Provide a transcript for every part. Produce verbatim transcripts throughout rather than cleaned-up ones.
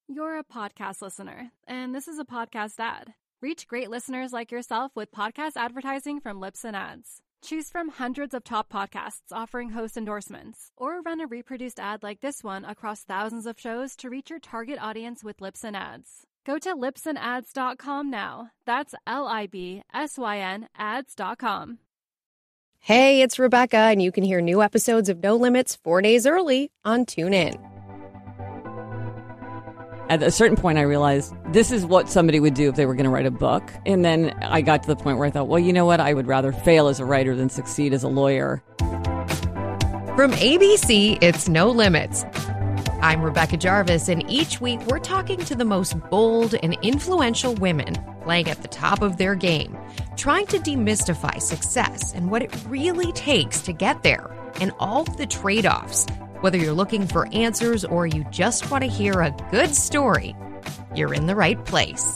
You're a podcast listener, and this is a podcast ad. Reach great listeners like yourself with podcast advertising from Libsyn Ads. Choose from hundreds of top podcasts offering host endorsements, or run a reproduced ad like this one across thousands of shows to reach your target audience with Libsyn Ads. Go to libsyn ads dot com now. That's L I B S Y N ads dot com. Hey, it's Rebecca, and you can hear new episodes of No Limits four days early on TuneIn. At a certain point, I realized this is what somebody would do if they were going to write a book. And then I got to the point where I thought, well, you know what? I would rather fail as a writer than succeed as a lawyer. From A B C, it's No Limits. I'm Rebecca Jarvis, and each week we're talking to the most bold and influential women playing at the top of their game, trying to demystify success and what it really takes to get there, and all the trade-offs. Whether you're looking for answers or you just want to hear a good story, you're in the right place.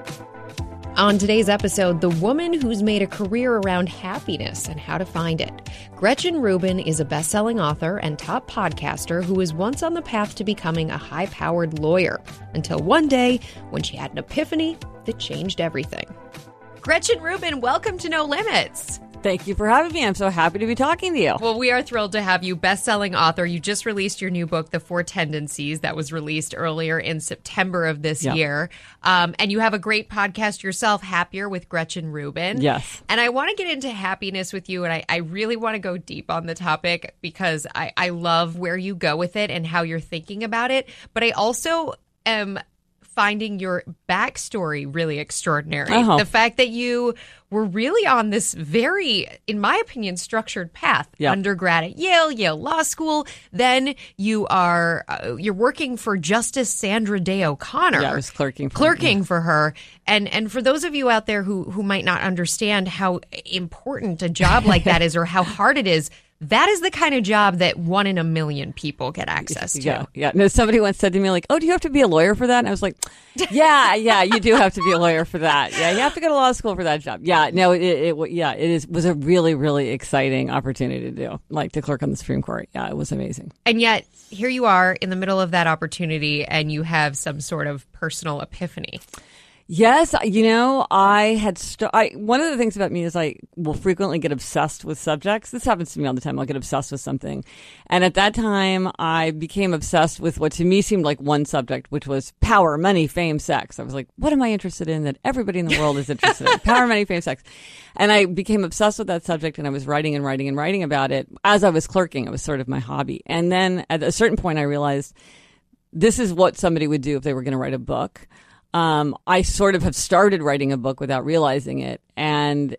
On today's episode, the woman who's made a career around happiness and how to find it. Gretchen Rubin is a best-selling author and top podcaster who was once on the path to becoming a high-powered lawyer, until one day when she had an epiphany that changed everything. Gretchen Rubin, welcome to No Limits. Thank you for having me. I'm so happy to be talking to you. Well, we are thrilled to have you. Best-selling author. You just released your new book, The Four Tendencies, that was released earlier in September of this yep. year. Um, and you have a great podcast yourself, Happier with Gretchen Rubin. Yes. And I want to get into happiness with you, and I, I really want to go deep on the topic because I, I love where you go with it and how you're thinking about it. But I also am finding your backstory really extraordinary. Oh. The fact that you were really on this very, in my opinion, structured path. Yep. Undergrad at Yale, Yale Law School. Then you are uh, you're working for Justice Sandra Day O'Connor. Yeah, I was clerking for clerking her. for her. And and for those of you out there who who might not understand how important a job like that is or how hard it is, that is the kind of job that one in a million people get access to. Yeah, yeah. No, somebody once said to me, like, oh, do you have to be a lawyer for that? And I was like, yeah, yeah, you do have to be a lawyer for that. Yeah, you have to go to law school for that job. Yeah, no, it, it, it yeah, it is was a really, really exciting opportunity to do, like to clerk on the Supreme Court. Yeah, it was amazing. And yet, here you are in the middle of that opportunity, and you have some sort of personal epiphany. Yes, you know, I had st- I, one of the things about me is I will frequently get obsessed with subjects. This happens to me all the time. I'll get obsessed with something. And at that time, I became obsessed with what to me seemed like one subject, which was power, money, fame, sex. I was like, what am I interested in that everybody in the world is interested in? Power, money, fame, sex. And I became obsessed with that subject, and I was writing and writing and writing about it as I was clerking. It was sort of my hobby. And then at a certain point, I realized this is what somebody would do if they were going to write a book. Um, I sort of have started writing a book without realizing it. And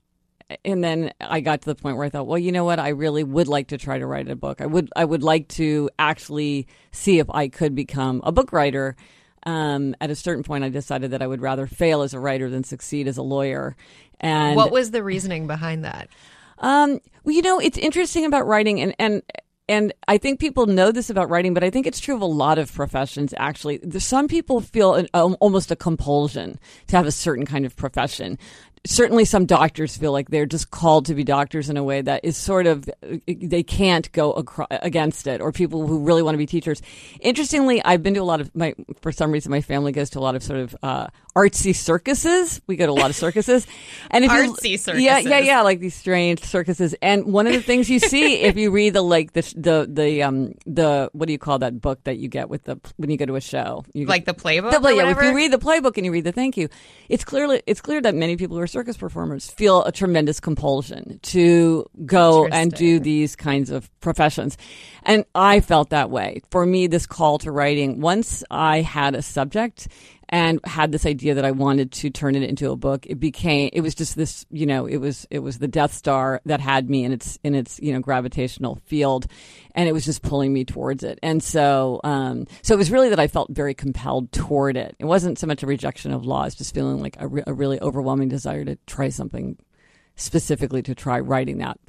and then I got to the point where I thought, well, you know what? I really would like to try to write a book. I would I would like to actually see if I could become a book writer. Um, at a certain point, I decided that I would rather fail as a writer than succeed as a lawyer. And what was the reasoning behind that? Um, well, you know, it's interesting about writing, and and And I think people know this about writing, but I think it's true of a lot of professions, actually. Some people feel an, um, almost a compulsion to have a certain kind of profession. Certainly some doctors feel like they're just called to be doctors in a way that is sort of, they can't go acro- against it, or people who really want to be teachers. Interestingly, I've been to a lot of, my for some reason, my family goes to a lot of sort of uh, artsy circuses. We go to a lot of circuses. And if artsy you, circuses. Yeah, yeah, yeah, like these strange circuses. And one of the things you see if you read the, like, the, the, the, um, the, what do you call that book that you get with the, when you go to a show? You like get, the playbook? The play, or yeah, whatever? if you read the playbook and you read the thank you, it's clearly, it's clear that many people who are circus performers feel a tremendous compulsion to go and do these kinds of professions. And I felt that way. For me, this call to writing, once I had a subject and had this idea that I wanted to turn it into a book, it became, it was just this, you know, it was, it was the Death Star that had me in its, in its, you know, gravitational field. And it was just pulling me towards it. And so, um, so it was really that I felt very compelled toward it. It wasn't so much a rejection of law. It's just feeling like a, re- a really overwhelming desire to try something specifically to try writing that book.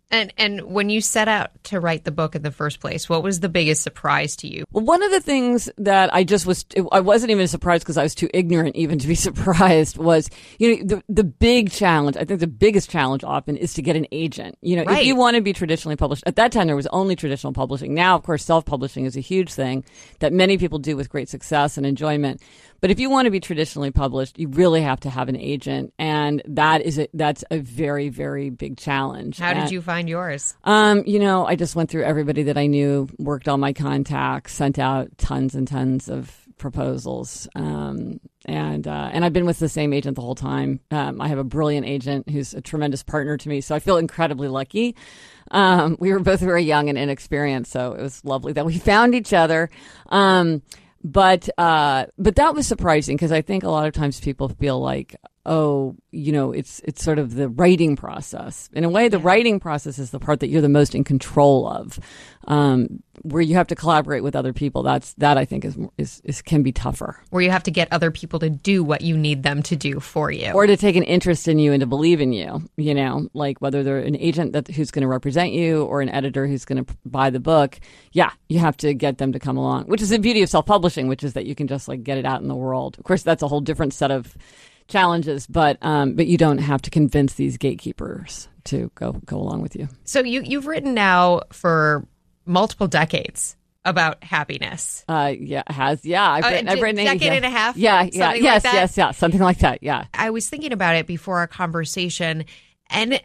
And and when you set out to write the book in the first place, what was the biggest surprise to you? Well, one of the things that I just was, I wasn't even surprised because I was too ignorant even to be surprised was, you know, the, the big challenge, I think the biggest challenge often is to get an agent. You know, right. If you want to be traditionally published, at that time there was only traditional publishing. Now, of course, self-publishing is a huge thing that many people do with great success and enjoyment. But if you want to be traditionally published, you really have to have an agent, and that is a, that's a very, very big challenge. How and, did you find yours? Um, you know, I just went through everybody that I knew, worked all my contacts, sent out tons and tons of proposals, um, and uh, and I've been with the same agent the whole time. Um, I have a brilliant agent who's a tremendous partner to me, so I feel incredibly lucky. Um, we were both very young and inexperienced, so it was lovely that we found each other. Um, But uh, but that was surprising because I think a lot of times people feel like, oh, you know, it's it's sort of the writing process. In a way, the yeah. writing process is the part that you're the most in control of, um, where you have to collaborate with other people. That's that I think is, is is can be tougher. Where you have to get other people to do what you need them to do for you, or to take an interest in you and to believe in you. You know, like whether they're an agent that who's going to represent you or an editor who's going to buy the book. Yeah, you have to get them to come along, which is the beauty of self-publishing, which is that you can just like get it out in the world. Of course, that's a whole different set of challenges, but um, but you don't have to convince these gatekeepers to go go along with you. So you you've written now for multiple decades about happiness. Uh, yeah, has yeah. I've written, uh, I've written a decade yeah. and a half. Yeah, yeah, yes, like yes, yeah, something like that. Yeah. I was thinking about it before our conversation, and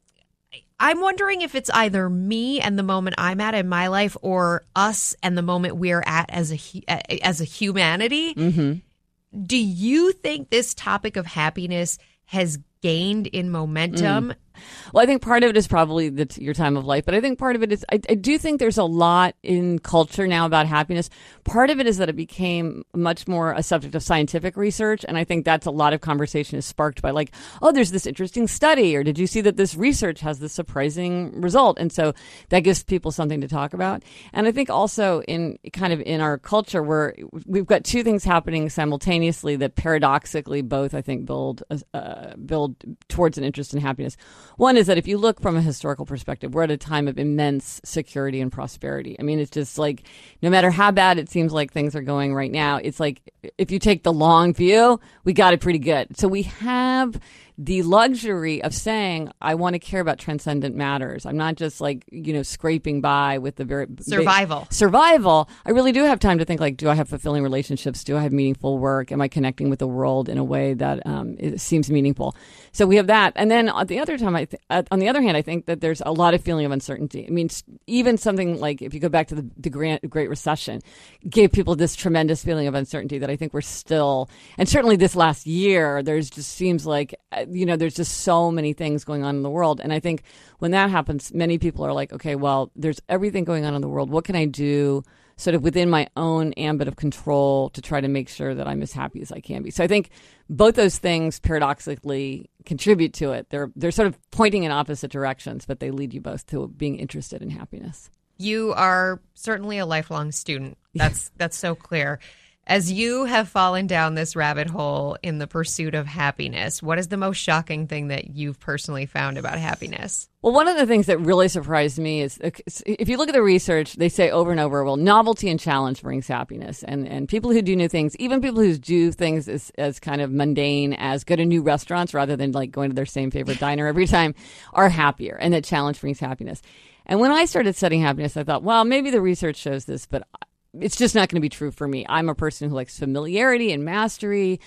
I'm wondering if it's either me and the moment I'm at in my life, or us and the moment we're at as a as a humanity. Mm-hmm. Do you think this topic of happiness has gained in momentum? Mm. Well, I think part of it is probably the, your time of life, but I think part of it is, I, I do think there's a lot in culture now about happiness. Part of it is that it became much more a subject of scientific research, and I think that's a lot of conversation is sparked by like, oh, there's this interesting study, or did you see that this research has this surprising result? And so that gives people something to talk about. And I think also in kind of in our culture where we've got two things happening simultaneously that paradoxically both, I think, build, uh, build towards an interest in happiness. One is that if you look from a historical perspective, we're at a time of immense security and prosperity. I mean, it's just like, no matter how bad it seems like things are going right now, it's like, if you take the long view, we got it pretty good. So we have the luxury of saying, I want to care about transcendent matters. I'm not just like, you know, scraping by with the very survival. Big, survival. I really do have time to think like, do I have fulfilling relationships? Do I have meaningful work? Am I connecting with the world in a way that um, it seems meaningful? So we have that. And then on the other time, I th- on the other hand, I think that there's a lot of feeling of uncertainty. I mean, even something like if you go back to the, the Great, Great Recession, gave people this tremendous feeling of uncertainty that I think we're still, and certainly this last year, there's just seems like, you know, there's just so many things going on in the world. And I think when that happens, many people are like, okay, well, there's everything going on in the world. What can I do sort of within my own ambit of control to try to make sure that I'm as happy as I can be? So I think both those things paradoxically contribute to it. They're they're sort of pointing in opposite directions, but they lead you both to being interested in happiness. You are certainly a lifelong student. That's that's so clear. As you have fallen down this rabbit hole in the pursuit of happiness, what is the most shocking thing that you've personally found about happiness? Well, one of the things that really surprised me is if you look at the research, they say over and over, well, novelty and challenge brings happiness. And and people who do new things, even people who do things as, as kind of mundane as go to new restaurants rather than like going to their same favorite diner every time, are happier. And that challenge brings happiness. And when I started studying happiness, I thought, well, maybe the research shows this, but it's just not going to be true for me. I'm a person who likes familiarity and mastery.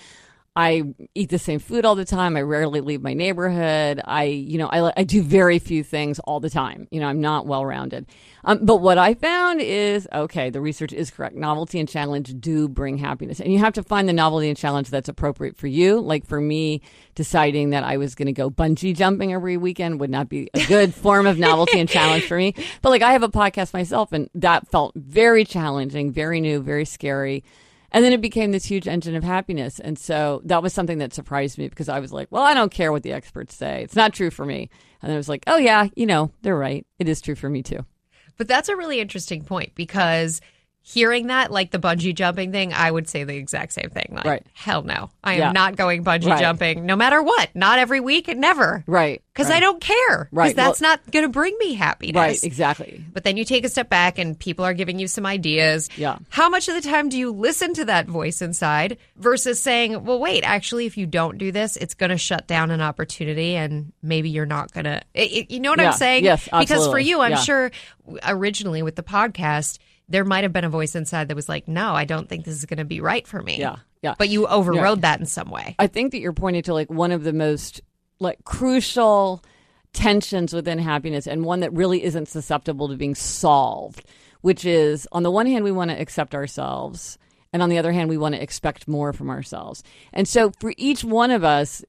I eat the same food all the time. I rarely leave my neighborhood. I, you know, I, I do very few things all the time. You know, I'm not well-rounded. Um, but what I found is, okay, the research is correct. Novelty and challenge do bring happiness. And you have to find the novelty and challenge that's appropriate for you. Like for me, deciding that I was going to go bungee jumping every weekend would not be a good form of novelty and challenge for me. But like I have a podcast myself, and that felt very challenging, very new, very scary. And then it became this huge engine of happiness. And so that was something that surprised me because I was like, well, I don't care what the experts say. It's not true for me. And I was like, oh, yeah, you know, they're right. It is true for me, too. But that's a really interesting point because hearing that, like the bungee jumping thing, I would say the exact same thing. Like, right. hell no. I am yeah. not going bungee right. jumping no matter what. Not every week and never. Right. Because right. I don't care. Because right. that's well, not going to bring me happiness. Right, exactly. But then you take a step back and people are giving you some ideas. Yeah. How much of the time do you listen to that voice inside versus saying, well, wait, actually, if you don't do this, it's going to shut down an opportunity and maybe you're not going to. You know what yeah. I'm saying? Yes, absolutely. Because for you, I'm yeah. sure originally with the podcast, there might have been a voice inside that was like, no, I don't think this is going to be right for me. Yeah, yeah. But you overrode yeah. that in some way. I think that you're pointing to like one of the most like crucial tensions within happiness and one that really isn't susceptible to being solved, which is on the one hand, we want to accept ourselves. And on the other hand, we want to expect more from ourselves. And so for each one of us,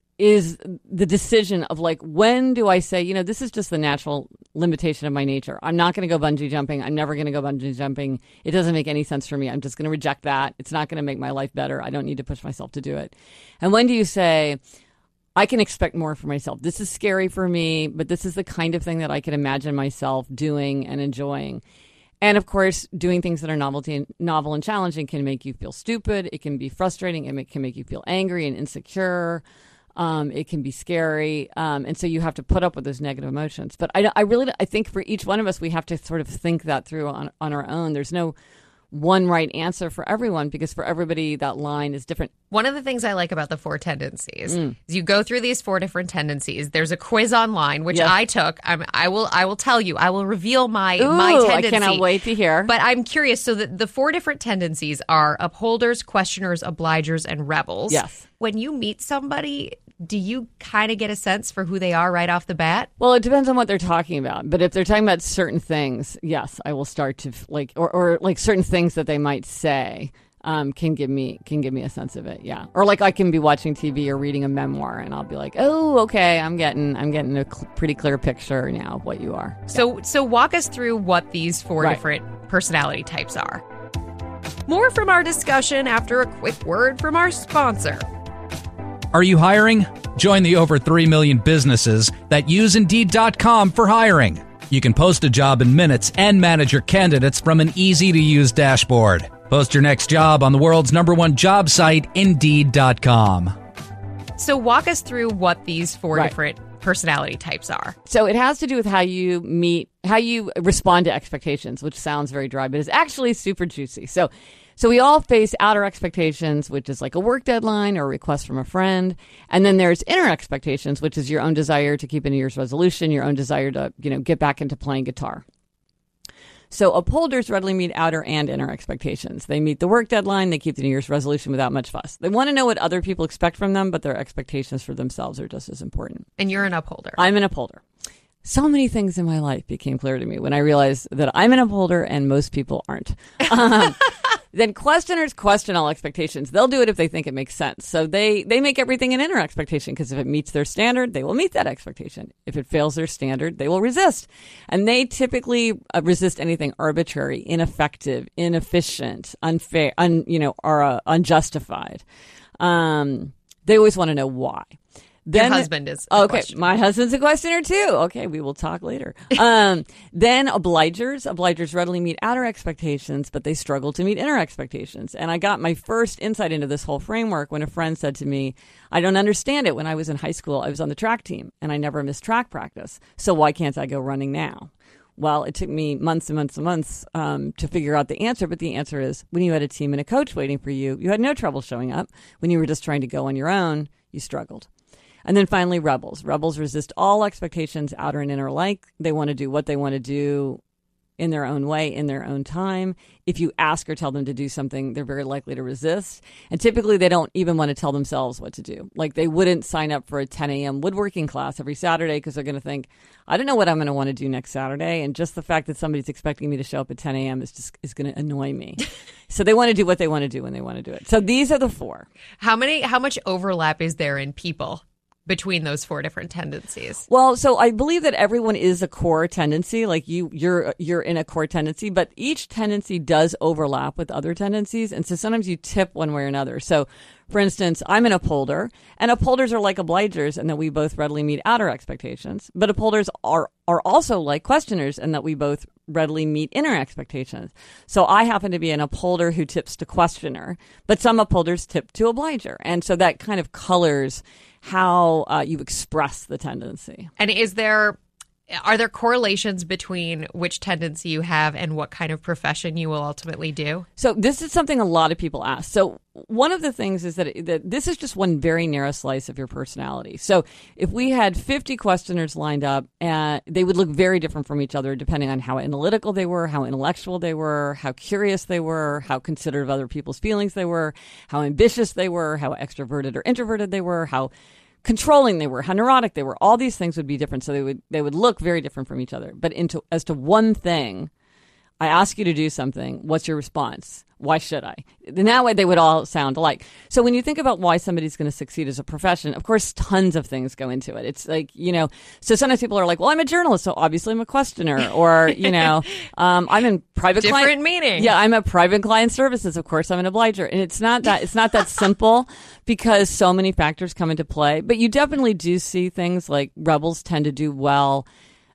is the decision of like, when do I say, you know, this is just the natural limitation of my nature. I'm not going to go bungee jumping. I'm never going to go bungee jumping. It doesn't make any sense for me. I'm just going to reject that. It's not going to make my life better. I don't need to push myself to do it. And when do you say, I can expect more for myself. This is scary for me, but this is the kind of thing that I can imagine myself doing and enjoying. And of course, doing things that are novelty and novel and challenging can make you feel stupid. It can be frustrating. It can make you feel angry and insecure. Um, it can be scary, um, and so you have to put up with those negative emotions. But I, I really, I think for each one of us, we have to sort of think that through on, on our own. There's no one right answer for everyone because for everybody, that line is different. One of the things I like about the four tendencies mm. is you go through these four different tendencies. There's a quiz online, which yes. I took. I'm, I will I will tell you. I will reveal my, Ooh, my tendency. I cannot wait to hear. But I'm curious. So the, the four different tendencies are upholders, questioners, obligers, and rebels. Yes. When you meet somebody, do you kind of get a sense for who they are right off the bat? Well, it depends on what they're talking about. But if they're talking about certain things, yes, I will start to like, or, or like certain things that they might say um, can give me can give me a sense of it. Yeah, or like I can be watching T V or reading a memoir, and I'll be like, oh, okay, I'm getting I'm getting a cl- pretty clear picture now of what you are. So, yeah. so walk us through what these four right. different personality types are. More from our discussion after a quick word from our sponsor. Are you hiring? Join the over three million businesses that use Indeed dot com for hiring. You can post a job in minutes and manage your candidates from an easy-to-use dashboard. Post your next job on the world's number one job site, Indeed dot com. So walk us through what these four right. different personality types are. So it has to do with how you meet, how you respond to expectations, which sounds very dry, but is actually super juicy. So So we all face outer expectations, which is like a work deadline or a request from a friend. And then there's inner expectations, which is your own desire to keep a New Year's resolution, your own desire to, you know, get back into playing guitar. So upholders readily meet outer and inner expectations. They meet the work deadline. They keep the New Year's resolution without much fuss. They want to know what other people expect from them, but their expectations for themselves are just as important. And you're an upholder. I'm an upholder. So many things in my life became clear to me when I realized that I'm an upholder and most people aren't. Um, then questioners question all expectations. They'll do it if they think it makes sense. So they, they make everything an inner expectation because if it meets their standard, they will meet that expectation. If it fails their standard, they will resist. And they typically uh, resist anything arbitrary, ineffective, inefficient, unfair, un, you know, or uh, unjustified. Um, they always want to know why. Then, Your husband is a okay. questioner. My husband's a questioner too. Okay, we will talk later. Um, then obligers. Obligers readily meet outer expectations, but they struggle to meet inner expectations. And I got my first insight into this whole framework when a friend said to me, "I don't understand it. When I was in high school, I was on the track team, and I never missed track practice. So why can't I go running now?" Well, it took me months and months and months um, to figure out the answer. But the answer is when you had a team and a coach waiting for you, you had no trouble showing up. When you were just trying to go on your own, you struggled. And then finally, rebels. Rebels resist all expectations, outer and inner alike. They want to do what they want to do in their own way, in their own time. If you ask or tell them to do something, they're very likely to resist. And typically, they don't even want to tell themselves what to do. Like they wouldn't sign up for a ten a.m. woodworking class every Saturday because they're going to think, I don't know what I'm going to want to do next Saturday. And just the fact that somebody's expecting me to show up at ten a.m. is just is going to annoy me. So they want to do what they want to do when they want to do it. So these are the four. How many? How much overlap is there in people between those four different tendencies? Well, so I believe that everyone is a core tendency. Like you, you're you're in a core tendency, but each tendency does overlap with other tendencies, and so sometimes you tip one way or another. So, for instance, I'm an upholder, and upholders are like obligers, and that we both readily meet outer expectations. But upholders are are also like questioners, and that we both readily meet inner expectations. So I happen to be an upholder who tips to questioner, but some upholders tip to obliger. And so that kind of colors how uh, you express the tendency. And is there... Are there correlations between which tendency you have and what kind of profession you will ultimately do? So this is something a lot of people ask. So one of the things is that, that this is just one very narrow slice of your personality. So if we had fifty questioners lined up, uh, they would look very different from each other depending on how analytical they were, how intellectual they were, how curious they were, how considerate of other people's feelings they were, how ambitious they were, how extroverted or introverted they were, how controlling they were, how neurotic they were. All these things would be different, so they would they would look very different from each other. But into as to one thing, I ask you to do something. What's your response? Why should I? In that way, they would all sound alike. So when you think about why somebody's going to succeed as a profession, of course, tons of things go into it. It's like, you know, so sometimes people are like, well, I'm a journalist, so obviously I'm a questioner. Or, you know, um, I'm in private Different client. meaning. Yeah, I'm a private client services. Of course, I'm an obliger. And it's not that, it's not that simple because so many factors come into play. But you definitely do see things like rebels tend to do well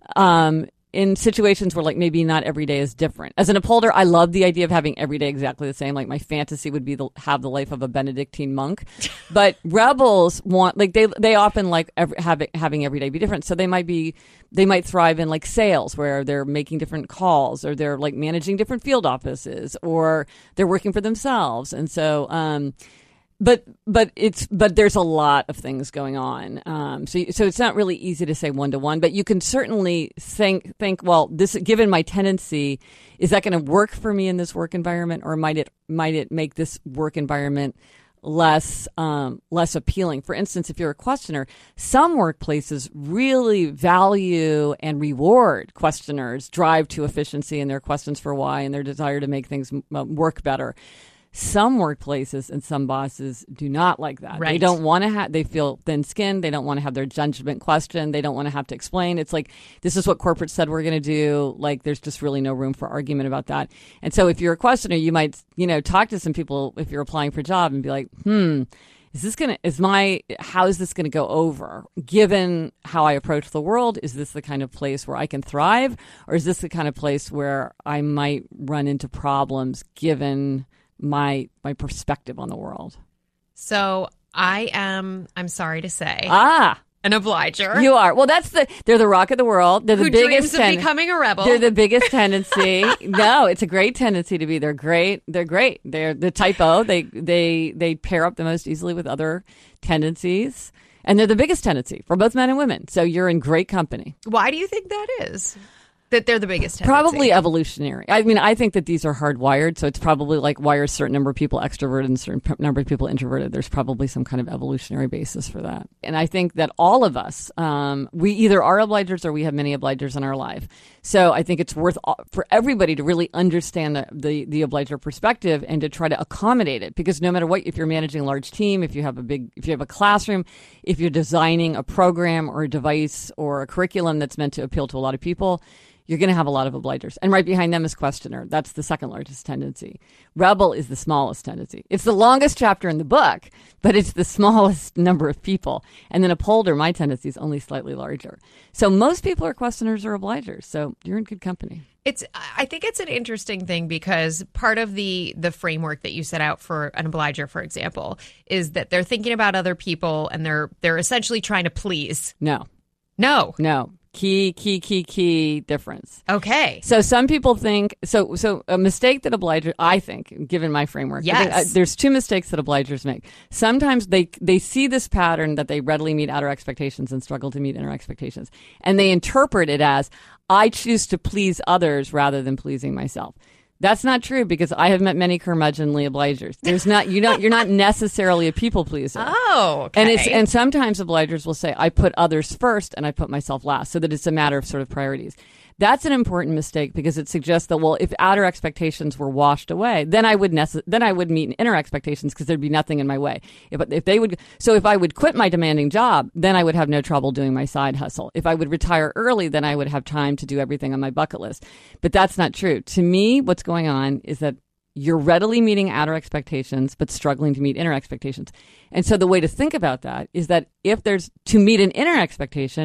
Um, in situations where, like, maybe not every day is different. As an upholder, I love the idea of having every day exactly the same. Like, my fantasy would be to have the life of a Benedictine monk. But rebels want, like, they they often like every, have, having every day be different. So they might be, they might thrive in, like, sales where they're making different calls, or they're, like, managing different field offices, or they're working for themselves. And so, um, But but it's but there's a lot of things going on, um, so so it's not really easy to say one to one. But you can certainly think think well, this given my tendency, is that going to work for me in this work environment, or might it might it make this work environment less um, less appealing? For instance, if you're a questioner, some workplaces really value and reward questioners' drive to efficiency and their questions for why and their desire to make things m- work better. Some workplaces and some bosses do not like that. Right. They don't want to have, they feel thin-skinned. They don't want to have their judgment questioned. They don't want to have to explain. It's like, this is what corporate said we're going to do. Like, there's just really no room for argument about that. And so if you're a questioner, you might, you know, talk to some people if you're applying for a job and be like, hmm, is this going to, is my, how is this going to go over? Given how I approach the world, is this the kind of place where I can thrive? Or is this the kind of place where I might run into problems given my my perspective on the world? So I am, I'm sorry to say, Ah, an obliger. you are. Well, that's the, they're the rock of the world. They're the who biggest dreams of ten- becoming a rebel. They're the biggest tendency. No, it's a great tendency to be. They're great. They're great. They're the type O. They, they, they pair up the most easily with other tendencies. And they're the biggest tendency for both men and women. So you're in great company. Why do you think that is? That they're the biggest tendency? Probably evolutionary. I mean, I think that these are hardwired, so it's probably like why are a certain number of people extroverted and a certain p- number of people introverted. There's probably some kind of evolutionary basis for that. And I think that all of us, um, we either are obligers or we have many obligers in our life. So I think it's worth all, for everybody to really understand the, the, the obliger perspective and to try to accommodate it. Because no matter what, if you're managing a large team, if you have a big, if you have a classroom, if you're designing a program or a device or a curriculum that's meant to appeal to a lot of people, you're going to have a lot of obligers. And right behind them is questioner. That's the second largest tendency. Rebel is the smallest tendency. It's the longest chapter in the book, but it's the smallest number of people. And then upholder, my tendency is only slightly larger. So most people are questioners or obligers. So you're in good company. It's. I think it's an interesting thing because part of the the framework that you set out for an obliger, for example, is that they're thinking about other people and they're they're essentially trying to please. No. No. No. Key, key, key, key difference. Okay. So some people think, so so a mistake that obligers, I think, given my framework, yes. I think, uh, there's two mistakes that obligers make. Sometimes they they see this pattern that they readily meet outer expectations and struggle to meet inner expectations. And they interpret it as, I choose to please others rather than pleasing myself. That's not true because I have met many curmudgeonly obligers. There's not you don't you're not necessarily a people pleaser. Oh, okay. And it's and sometimes obligers will say I put others first and I put myself last, so that it's a matter of sort of priorities. That's an important mistake because it suggests that, well, if outer expectations were washed away, then I would nece- then I would meet inner expectations because there'd be nothing in my way. If if they would, so if I would quit my demanding job, then I would have no trouble doing my side hustle. If I would retire early, then I would have time to do everything on my bucket list. But that's not true. To me, what's going on is that you're readily meeting outer expectations, but struggling to meet inner expectations. And so the way to think about that is that if there's to meet an inner expectation,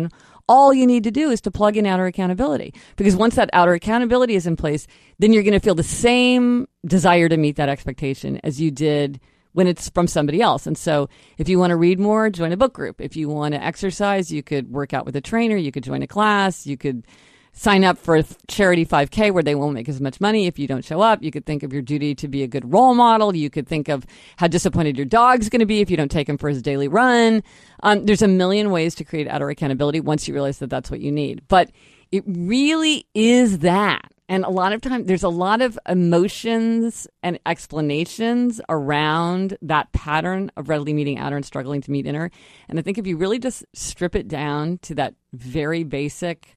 all you need to do is to plug in outer accountability. Because once that outer accountability is in place, then you're going to feel the same desire to meet that expectation as you did when it's from somebody else. And so if you want to read more, join a book group. If you want to exercise, you could work out with a trainer. You could join a class. You could sign up for a charity five K where they won't make as much money if you don't show up. You could think of your duty to be a good role model. You could think of how disappointed your dog's going to be if you don't take him for his daily run. Um, there's a million ways to create outer accountability once you realize that that's what you need. But it really is that. And a lot of time, there's a lot of emotions and explanations around that pattern of readily meeting outer and struggling to meet inner. And I think if you really just strip it down to that very basic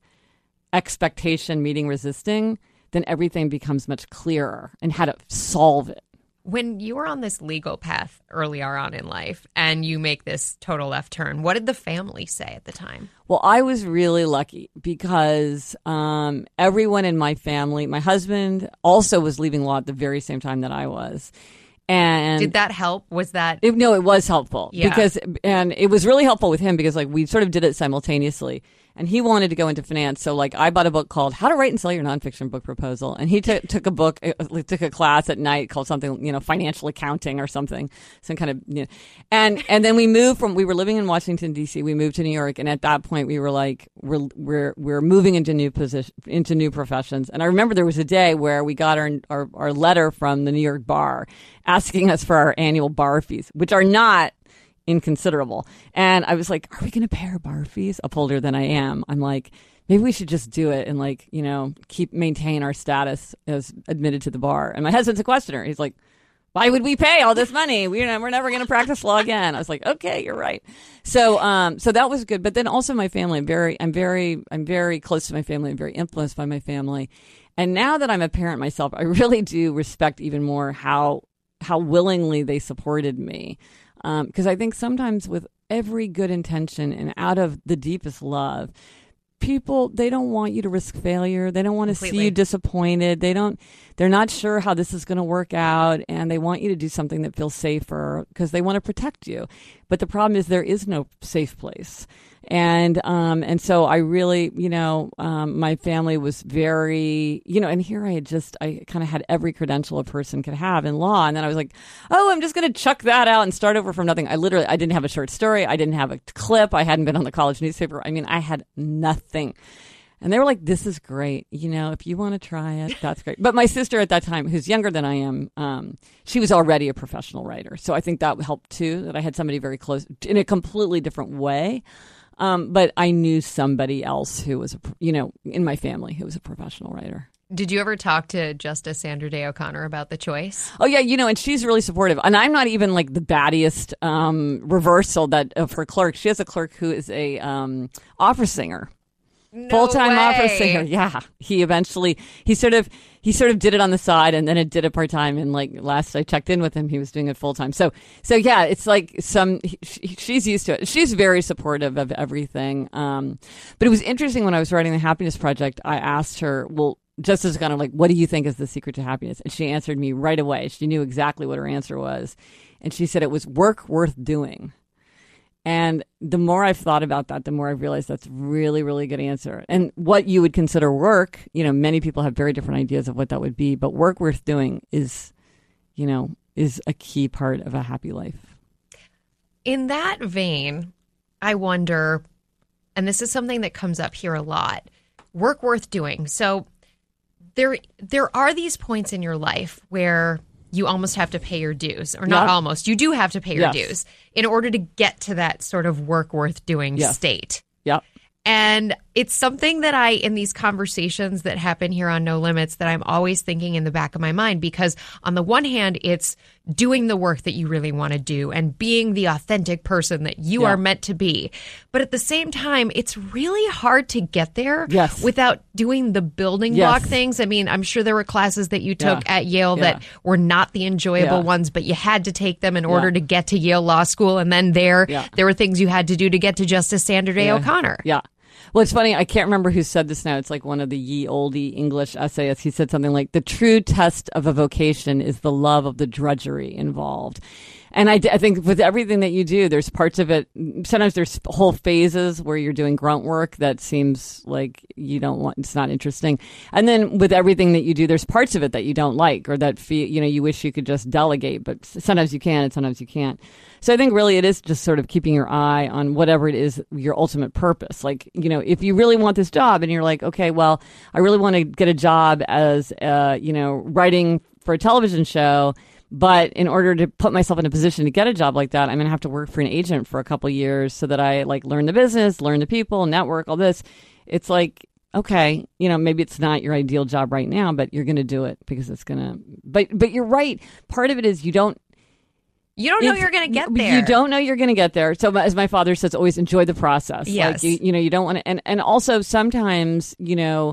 expectation meeting resisting, then everything becomes much clearer and how to solve it. When you were on this legal path earlier on in life and you make this total left turn, what did the family say at the time? Well, I was really lucky because um, everyone in my family, my husband also was leaving law at the very same time that I was. And did that help? Was that? It, no, it was helpful. Yeah. Because, and it was really helpful with him because like we sort of did it simultaneously. And he wanted to go into finance. So like I bought a book called How to Write and Sell Your Nonfiction Book Proposal. And he t- took a book, uh, took a class at night called something, you know, financial accounting or something. Some kind of, you know. And, and then we moved from, we were living in Washington, D C. We moved to New York. And at that point we were like, we're, we're, we're moving into new position, into new professions. And I remember there was a day where we got our, our, our letter from the New York bar asking us for our annual bar fees, which are not inconsiderable. And I was like, are we going to pay our bar fees? Up older than I am, I'm like, maybe we should just do it and like, you know, keep maintain our status as admitted to the bar. And my husband's a questioner. He's like, why would we pay all this money? We're, we're never going to practice law again. I was like, okay, you're right. So, um, so that was good. But then also my family, I'm very, I'm very, I'm very close to my family. I'm very influenced by my family. And now that I'm a parent myself, I really do respect even more how, how willingly they supported me. Because um, I think sometimes with every good intention and out of the deepest love, people, they don't want you to risk failure. They don't want to see you disappointed. They don't, they're not sure how this is going to work out. And they want you to do something that feels safer because they want to protect you. But the problem is there is no safe place. And, um, and so I really, you know, um, my family was very, you know, and here I had just, I kind of had every credential a person could have in law. And then I was like, oh, I'm just going to chuck that out and start over from nothing. I literally, I didn't have a short story. I didn't have a clip. I hadn't been on the college newspaper. I mean, I had nothing. And they were like, this is great. You know, if you want to try it, that's great. But my sister at that time, who's younger than I am, um, she was already a professional writer. So I think that helped too, that I had somebody very close in a completely different way. Um, but I knew somebody else who was, a, you know, in my family who was a professional writer. Did you ever talk to Justice Sandra Day O'Connor about the choice? Oh, yeah. You know, and she's really supportive. And I'm not even like the battiest um, reversal that of her clerk. She has a clerk who is a um, opera singer. No Full-time way. opera singer. Yeah. He eventually, he sort of, he sort of did it on the side and then it did it part-time. And like last I checked in with him, he was doing it full-time. So, so yeah, it's like some, she, she's used to it. She's very supportive of everything. Um, but it was interesting when I was writing the Happiness Project, I asked her, well, just as kind of like, what do you think is the secret to happiness? And she answered me right away. She knew exactly what her answer was. And she said it was work worth doing. And the more I've thought about that, the more I've realized that's really, really good answer. And what you would consider work, you know, many people have very different ideas of what that would be. But work worth doing is, you know, is a key part of a happy life. In that vein, I wonder, and this is something that comes up here a lot, work worth doing. So there, there are these points in your life where you almost have to pay your dues, or not yeah. almost. You do have to pay your yes. dues in order to get to that sort of work worth doing yes. state. Yep. And it's something that I, in these conversations that happen here on No Limits, that I'm always thinking in the back of my mind, because on the one hand, it's doing the work that you really want to do and being the authentic person that you yeah. are meant to be. But at the same time, it's really hard to get there yes. without doing the building yes. block things. I mean, I'm sure there were classes that you took yeah. at Yale yeah. that were not the enjoyable yeah. ones, but you had to take them in order yeah. to get to Yale Law School. And then there, yeah. there were things you had to do to get to Justice Sandra Day yeah. O'Connor. Yeah. Well, it's funny. I can't remember who said this now. It's like one of the ye olde English essayists. He said something like, the true test of a vocation is the love of the drudgery involved. And I, I think with everything that you do, there's parts of it. Sometimes there's whole phases where you're doing grunt work that seems like you don't want. It's not interesting. And then with everything that you do, there's parts of it that you don't like, or that feel, you know, you wish you could just delegate. But sometimes you can, and sometimes you can't. So I think really it is just sort of keeping your eye on whatever it is your ultimate purpose. Like, you know, if you really want this job, and you're like, okay, well, I really want to get a job as, uh, you know, writing for a television show. But in order to put myself in a position to get a job like that, I'm going to have to work for an agent for a couple of years so that I like learn the business, learn the people, network, all this. It's like, okay, you know, maybe it's not your ideal job right now, but you're going to do it because it's going to. But but you're right. Part of it is you don't. You don't know you're going to get there. You don't know you're going to get there. So as my father says, always enjoy the process. Yes. Like, you, you know, you don't want to. And, and also sometimes, you know,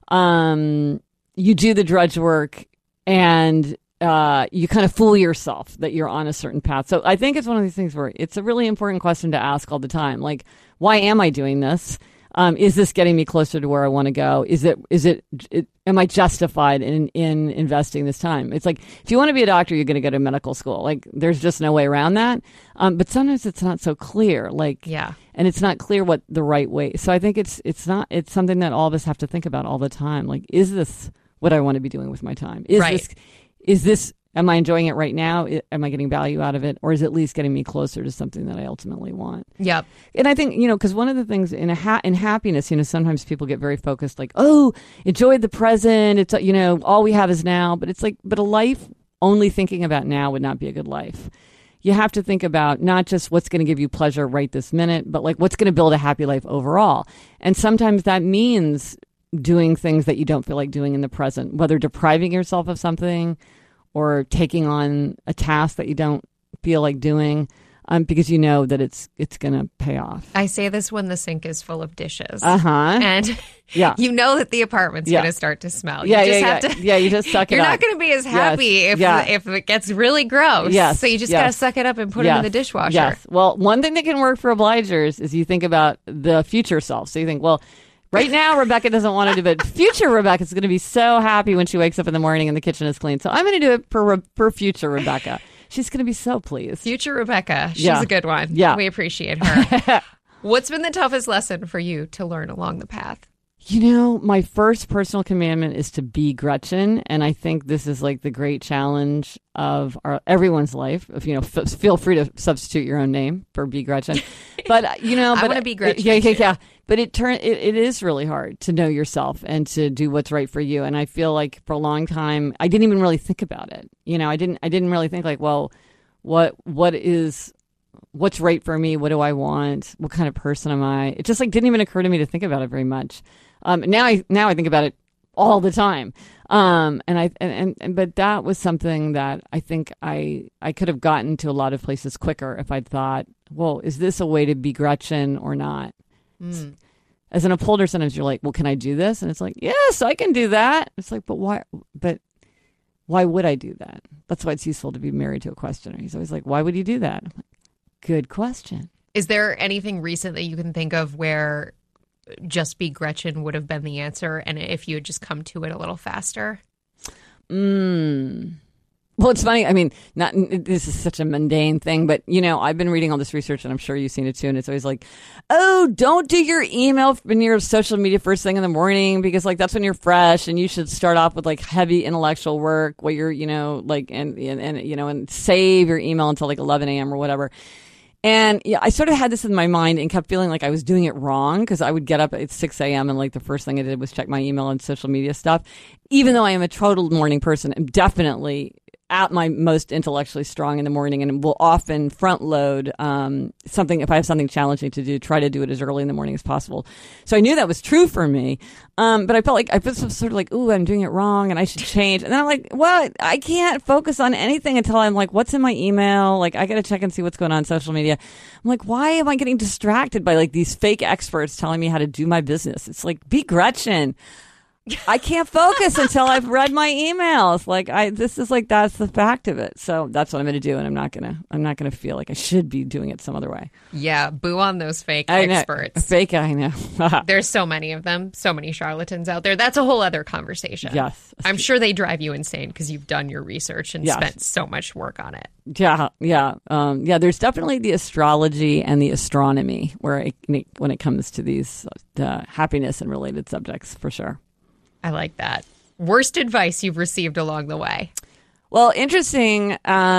um, you do the drudge work and. Uh, you kind of fool yourself that you're on a certain path. So I think it's one of these things where it's a really important question to ask all the time. Like, why am I doing this? Um, is this getting me closer to where I want to go? Is it, is it, it, am I justified in, in investing this time? It's like, if you want to be a doctor, you're going to go to medical school. Like, there's just no way around that. Um, but sometimes it's not so clear. Like, yeah. And it's not clear what the right way. So I think it's, it's not, it's something that all of us have to think about all the time. Like, is this what I want to be doing with my time? Is right. this, Is this, am I enjoying it right now? Am I getting value out of it? Or is it at least getting me closer to something that I ultimately want? Yep. And I think, you know, because one of the things in a ha- in happiness, you know, sometimes people get very focused like, oh, enjoy the present. It's, you know, all we have is now. But it's like, but a life only thinking about now would not be a good life. You have to think about not just what's going to give you pleasure right this minute, but like what's going to build a happy life overall. And sometimes that means doing things that you don't feel like doing in the present, whether depriving yourself of something or taking on a task that you don't feel like doing, um, because you know that it's it's going to pay off. I say this when the sink is full of dishes. Uh-huh. And yeah. you know that the apartment's Yeah. going to start to smell. Yeah, you just yeah, have yeah. to, Yeah, you just suck it You're up. not going to be as happy Yes. if Yeah. if it gets really gross. Yes. So you just Yes. got to suck it up and put yes. it in the dishwasher. Yes. Well, one thing that can work for obligers is you think about the future self. So you think, well, right now, Rebecca doesn't want to do it, but future Rebecca is going to be so happy when she wakes up in the morning and the kitchen is clean. So I'm going to do it for, Re- for future Rebecca. She's going to be so pleased. Future Rebecca. She's Yeah. a good one. Yeah. We appreciate her. What's been the toughest lesson for you to learn along the path? You know, my first personal commandment is to be Gretchen, and I think this is like the great challenge of our everyone's life. If you know, f- feel free to substitute your own name for be Gretchen. But you know, I but wanna be Gretchen, Yeah, yeah, too. yeah. But it turn it, it is really hard to know yourself and to do what's right for you. And I feel like for a long time, I didn't even really think about it. You know, I didn't. I didn't really think like, well, what what is what's right for me? What do I want? What kind of person am I? It just like didn't even occur to me to think about it very much. Um, now I now I think about it all the time. Um, and I and, and, and but that was something that I think I I could have gotten to a lot of places quicker if I'd thought, well, is this a way to be Gretchen or not? Mm. As an upholder, sometimes you're like, well, can I do this? And it's like, yes, I can do that. It's like, but why? But why would I do that? That's why it's useful to be married to a questioner. He's always like, why would you do that? I'm like, good question. Is there anything recent that you can think of where just be Gretchen would have been the answer, and if you had just come to it a little faster? Mm. Well, it's funny. I mean, not this is such a mundane thing, but you know, I've been reading all this research, and I'm sure you've seen it too. And it's always like, oh, don't do your email and your social media first thing in the morning because, like, that's when you're fresh, and you should start off with like heavy intellectual work where you're, you know, like, and and, and you know, and save your email until like eleven a.m. or whatever. And yeah, I sort of had this in my mind and kept feeling like I was doing it wrong because I would get up at six a.m. and like the first thing I did was check my email and social media stuff. Even though I am a total morning person, I'm definitely at my most intellectually strong in the morning and will often front load um, something. If I have something challenging to do, try to do it as early in the morning as possible. So I knew that was true for me. Um, but I felt like I was sort of like, ooh, I'm doing it wrong and I should change. And then I'm like, well, I can't focus on anything until I'm like, what's in my email? Like, I got to check and see what's going on on social media. I'm like, why am I getting distracted by like these fake experts telling me how to do my business? It's like, be Gretchen. I can't focus until I've read my emails. Like I, this is like, that's the fact of it. So that's what I'm going to do. And I'm not going to, I'm not going to feel like I should be doing it some other way. Yeah. Boo on those fake I know. experts. Fake, I know. There's so many of them, so many charlatans out there. That's a whole other conversation. Yes. I'm sure they drive you insane because you've done your research and Yes. spent so much work on it. Yeah, yeah, um, yeah. There's definitely the astrology and the astronomy where it, when it comes to these uh, happiness and related subjects, for sure. I like that. Worst advice you've received along the way? Well, interesting.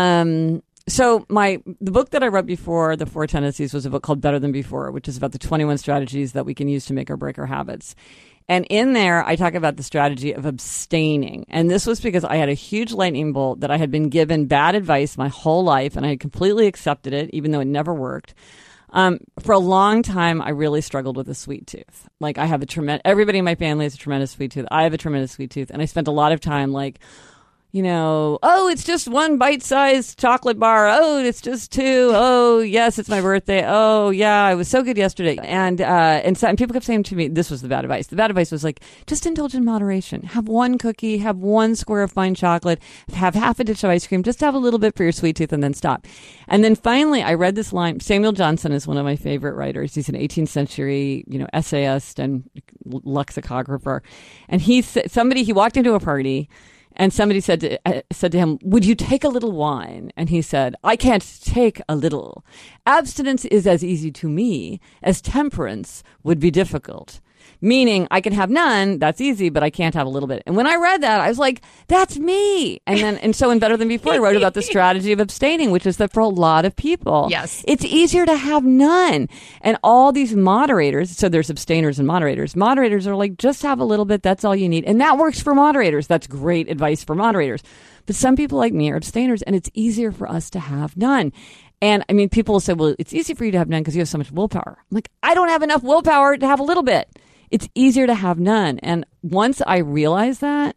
Um, so my the book that I wrote before The Four Tendencies was a book called Better Than Before, which is about the twenty-one strategies that we can use to make or break our habits. And in there, I talk about the strategy of abstaining. And this was because I had a huge lightning bolt that I had been given bad advice my whole life, and I had completely accepted it, even though it never worked. Um, for a long time, I really struggled with a sweet tooth. Like I have a tremendous, everybody in my family has a tremendous sweet tooth. I have a tremendous sweet tooth. And I spent a lot of time like, you know, oh, it's just one bite-sized chocolate bar. Oh, it's just two. Oh, yes, it's my birthday. Oh, yeah, I was so good yesterday. And uh, and, so, and people kept saying to me, this was the bad advice. The bad advice was like, just indulge in moderation. Have one cookie, have one square of fine chocolate, have half a dish of ice cream, just have a little bit for your sweet tooth and then stop. And then finally, I read this line. Samuel Johnson is one of my favorite writers. He's an eighteenth century, you know, essayist and lexicographer. And he said, somebody, he walked into a party, and somebody said to, uh, said to him, would you take a little wine? And he said, I can't take a little. Abstinence is as easy to me as temperance would be difficult. Meaning I can have none, that's easy, but I can't have a little bit. And when I read that, I was like, that's me. And then, and so in Better Than Before, I wrote about the strategy of abstaining, which is that for a lot of people, yes, it's easier to have none. And all these moderators, so there's abstainers and moderators. Moderators are like, just have a little bit, that's all you need. And that works for moderators. That's great advice for moderators. But some people like me are abstainers, and it's easier for us to have none. And I mean, people will say, well, it's easy for you to have none because you have so much willpower. I'm like, I don't have enough willpower to have a little bit. It's easier to have none. And once I realized that,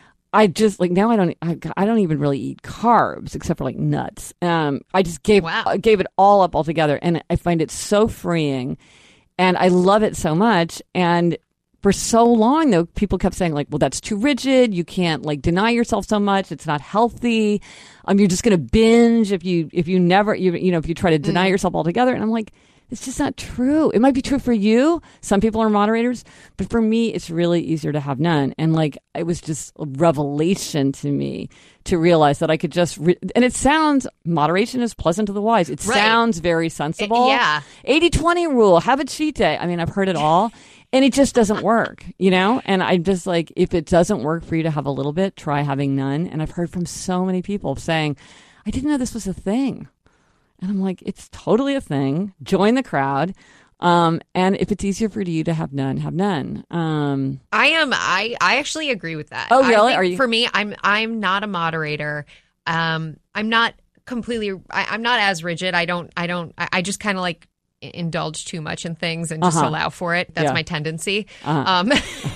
I just like now I don't I, I don't even really eat carbs except for like nuts. Um, I just gave wow. gave it all up altogether, and I find it so freeing, and I love it so much. And for so long though, people kept saying like, well, that's too rigid. You can't like deny yourself so much. It's not healthy. Um, you're just going to binge if you if you never you you know if you try to deny mm. yourself altogether. And I'm like, it's just not true. It might be true for you. Some people are moderators, but for me, it's really easier to have none. And like, it was just a revelation to me to realize that I could just, re- and it sounds, moderation is pleasant to the wise. It right. sounds very sensible. It, yeah. eighty twenty rule, have a cheat day. I mean, I've heard it all. And it just doesn't work, you know? And I'm just like, if it doesn't work for you to have a little bit, try having none. And I've heard from so many people saying, I didn't know this was a thing. And I'm like, it's totally a thing. Join the crowd. Um, and if it's easier for you to have none, have none. Um, I am. I, I actually agree with that. Oh, really? I think Are you? For me, I'm I'm not a moderator. Um, I'm not completely. I, I'm not as rigid. I don't. I don't. I, I just kind of like indulge too much in things and just uh-huh. allow for it. That's yeah. my tendency. Uh-huh. Um,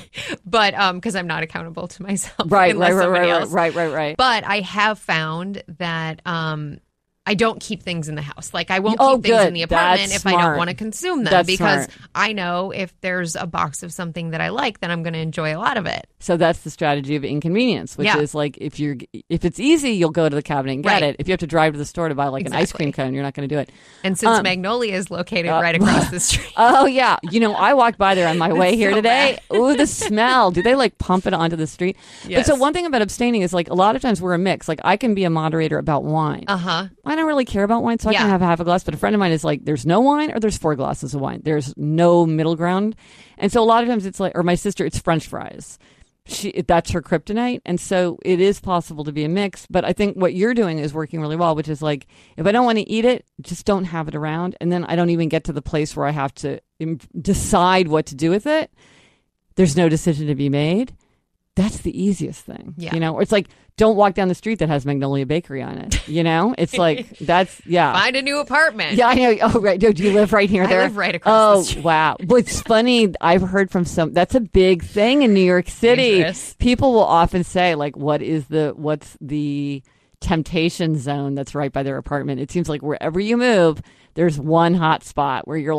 but um, because I'm not accountable to myself. Right. Unless Right. Right. somebody Right, else. right. Right. Right. But I have found that um. I don't keep things in the house. Like I won't oh, keep things good. in the apartment That's if smart. I don't want to consume them. That's because smart. I know if there's a box of something that I like, then I'm going to enjoy a lot of it. So that's the strategy of inconvenience, which Yeah. is like if you're if it's easy, you'll go to the cabinet and get Right. it. If you have to drive to the store to buy like Exactly. an ice cream cone, you're not going to do it. And since Um, Magnolia is located uh, right across the street. Oh yeah, you know I walked by there on my way here so today. Ooh, the smell! Do they like pump it onto the street? Yes. But so one thing about abstaining is like a lot of times we're a mix. Like I can be a moderator about wine. Uh huh. I don't really care about wine, so I Yeah. can have half a glass. But a friend of mine is like, there's no wine or there's four glasses of wine. There's no middle ground. And so a lot of times it's like, or my sister, it's French fries. She that's her kryptonite. And so it is possible to be a mix. But I think what you're doing is working really well, which is like, if I don't want to eat it, just don't have it around. And then I don't even get to the place where I have to im- decide what to do with it. There's no decision to be made. That's the easiest thing. Yeah. You know, or it's like, don't walk down the street that has Magnolia Bakery on it. You know, it's like, that's, yeah. Find a new apartment. Yeah, I know. Oh, right. Do you live right here? I There? live right across oh, the street. wow. What's funny, I've heard from some, that's a big thing in New York City. Dangerous. People will often say, like, what is the, what's the temptation zone that's right by their apartment? It seems like wherever you move, there's one hot spot where you're like,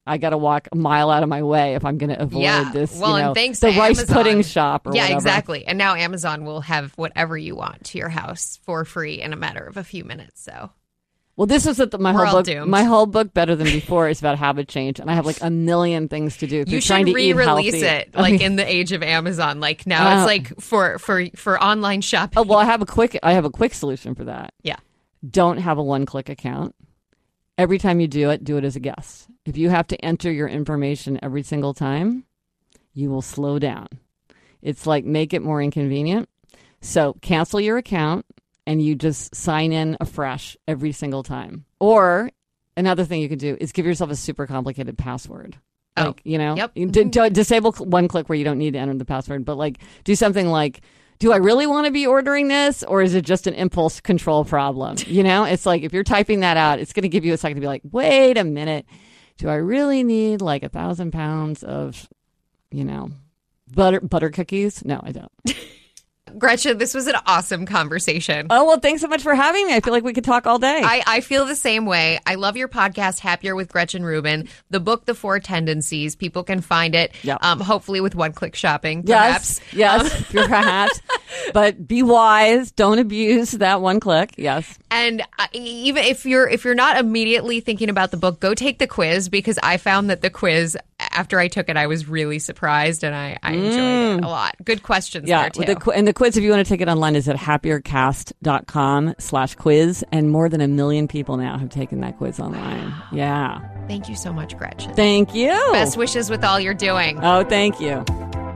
I got to walk a mile out of my way if I'm going to avoid yeah. this. Well, you know, and thanks the to rice Amazon. pudding shop or yeah, whatever. exactly. And now Amazon will have whatever you want to your house for free in a matter of a few minutes. So, well, this is the, my We're whole all book. doomed. My whole book, Better Than Before, is about habit change, and I have like a million things to do. you should trying to eat re-release healthy. it like in the age of Amazon. Like now, Uh, it's like for for for online shopping. Oh, well, I have a quick. I have a quick solution for that. Yeah. Don't have a one-click account. Every time you do it, do it as a guest. If you have to enter your information every single time, you will slow down. It's like make it more inconvenient. So cancel your account and you just sign in afresh every single time. Or another thing you can do is give yourself a super complicated password. Oh, Like, you know, yep. you d- d- disable cl- one click where you don't need to enter the password, but like do something like, do I really want to be ordering this, or is it just an impulse control problem? You know, it's like if you're typing that out, it's going to give you a second to be like, wait a minute. Do I really need like a thousand pounds of, you know, butter butter cookies? No, I don't. Gretchen, this was an awesome conversation. Oh, well, thanks so much for having me. I feel like we could talk all day. I, I feel the same way. I love your podcast, Happier with Gretchen Rubin. The book, The Four Tendencies. People can find it, Yep. um, hopefully with one-click shopping, yes, perhaps. yes, perhaps. But be wise. Don't abuse that one click. Yes. And uh, even if you're if you're not immediately thinking about the book, go take the quiz, because I found that the quiz, after I took it, I was really surprised and I, I enjoyed it a lot. Good questions Yeah, there, too. with the, qu- and the quiz, if you want to take it online, is at happiercast.com slash quiz. And more than a million people now have taken that quiz online. Yeah. Thank you so much, Gretchen. Thank you. Best wishes with all you're doing. Oh, thank you.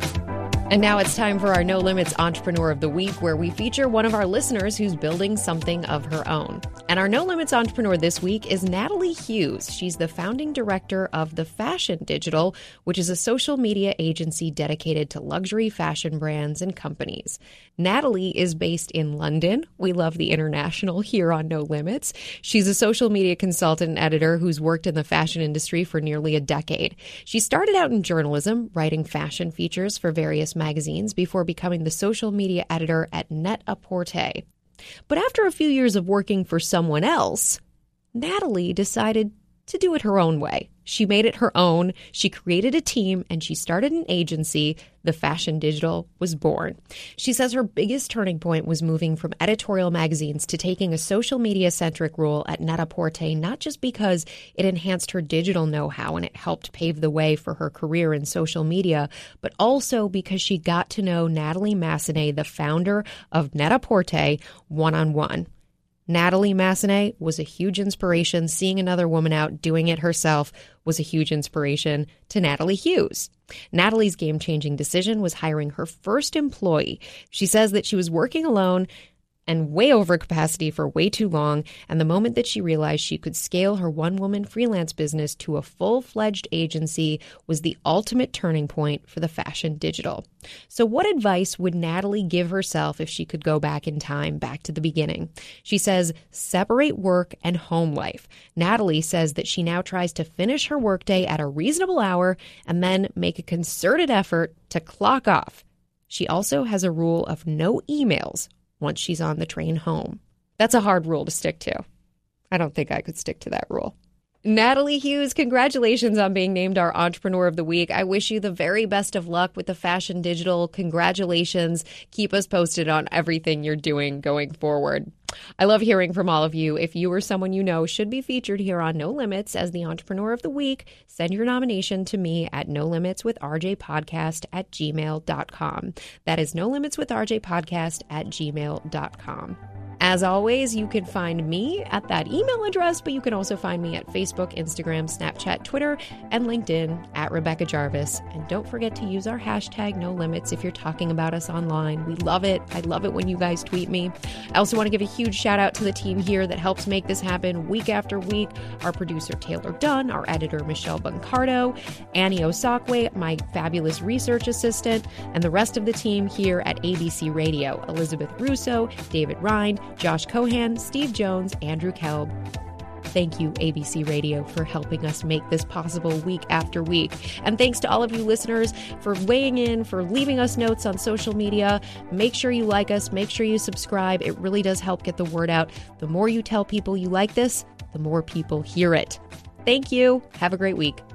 And now it's time for our No Limits Entrepreneur of the Week, where we feature one of our listeners who's building something of her own. And our No Limits Entrepreneur this week is Natalie Hughes. She's the founding director of The Fashion Digital, which is a social media agency dedicated to luxury fashion brands and companies. Natalie is based in London. We love the international here on No Limits. She's a social media consultant and editor who's worked in the fashion industry for nearly a decade. She started out in journalism, writing fashion features for various magazines before becoming the social media editor at Net-a-Porter. But after a few years of working for someone else, Natalie decided to do it her own way. She made it her own. She created a team and she started an agency. The Fashion Digital was born. She says her biggest turning point was moving from editorial magazines to taking a social media-centric role at Net-a-Porter, not just because it enhanced her digital know-how and it helped pave the way for her career in social media, but also because she got to know Natalie Massenet, the founder of Net-a-Porter, one-on-one. Natalie Massenet was a huge inspiration. Seeing another woman out doing it herself was a huge inspiration to Natalie Hughes. Natalie's game-changing decision was hiring her first employee. She says that she was working alone and way over capacity for way too long, and the moment that she realized she could scale her one-woman freelance business to a full-fledged agency was the ultimate turning point for the Fashion Digital. So what advice would Natalie give herself if she could go back in time, back to the beginning? She says, separate work and home life. Natalie says that she now tries to finish her workday at a reasonable hour and then make a concerted effort to clock off. She also has a rule of no emails once she's on the train home. That's a hard rule to stick to. I don't think I could stick to that rule. Natalie Hughes, congratulations on being named our Entrepreneur of the Week. I wish you the very best of luck with the Fashion Digital. Congratulations. Keep us posted on everything you're doing going forward. I love hearing from all of you. If you or someone you know should be featured here on No Limits as the Entrepreneur of the Week, send your nomination to me at no limits with r j podcast at gmail dot com. That is no limits with r j podcast at gmail dot com. As always, you can find me at that email address, but you can also find me at Facebook, Instagram, Snapchat, Twitter, and LinkedIn at Rebecca Jarvis. And don't forget to use our hashtag No Limits if you're talking about us online. We love it. I love it when you guys tweet me. I also want to give a huge shout out to the team here that helps make this happen week after week. Our producer, Taylor Dunn, our editor, Michelle Buncardo, Annie Osakwe, my fabulous research assistant, and the rest of the team here at A B C Radio, Elizabeth Russo, David Rind, Josh Cohan, Steve Jones, Andrew Kelb. Thank you, A B C Radio, for helping us make this possible week after week. And thanks to all of you listeners for weighing in, for leaving us notes on social media. Make sure you like us. Make sure you subscribe. It really does help get the word out. The more you tell people you like this, the more people hear it. Thank you. Have a great week.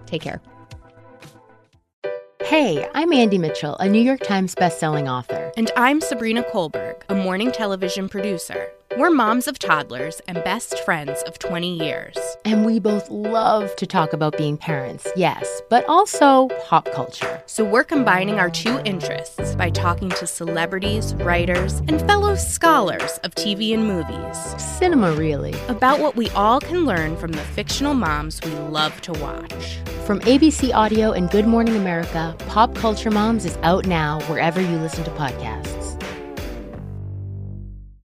Take care. Hey, I'm Andy Mitchell, a New York Times bestselling author. And I'm Sabrina Kohlberg, a morning television producer. We're moms of toddlers and best friends of twenty years. And we both love to talk about being parents, yes, but also pop culture. So we're combining our two interests by talking to celebrities, writers, and fellow scholars of T V and movies. Cinema, really. About what we all can learn from the fictional moms we love to watch. From A B C Audio and Good Morning America, Pop Culture Moms is out now wherever you listen to podcasts.